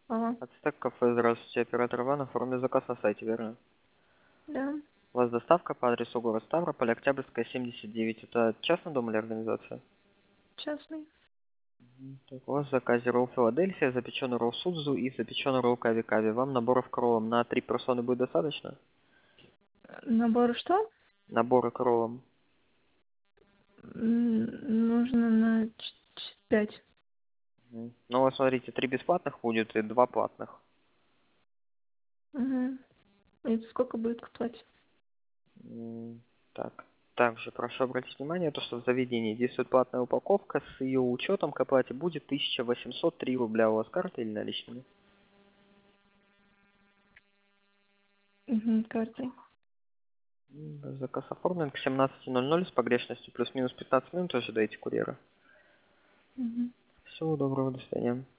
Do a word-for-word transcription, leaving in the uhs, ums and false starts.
Ага, Ацтек кафе, здравствуйте, оператор Иван, оформлю заказ на сайте, верно? да, У вас доставка по адресу город Ставрополь, Октябрьская, семьдесят девять. Это частный дом или организация? частный. Мгм. Так, у вас в заказе ролл Филадельфия, запеченный ролл Судзу и запеченный ролл Кави Кави. Вам наборов к роллам на три персоны будет достаточно? Набор что? Наборы к роллам. М, Нужно на ч- ч- пять. Мгм. Ну, вот смотрите, три бесплатных будет и два платных. Угу. Это сколько будет к оплате? М, Так. Также прошу обратить внимание, то, что в заведении действует платная упаковка, с ее учетом к оплате будет тысяча восемьсот три рубля. У вас карта или наличными? Угу, картой. М, Заказ оформлен к семнадцати ноль ноль с погрешностью плюс-минус пятнадцать минут, ожидайте курьера. Угу. Всего доброго, до свидания.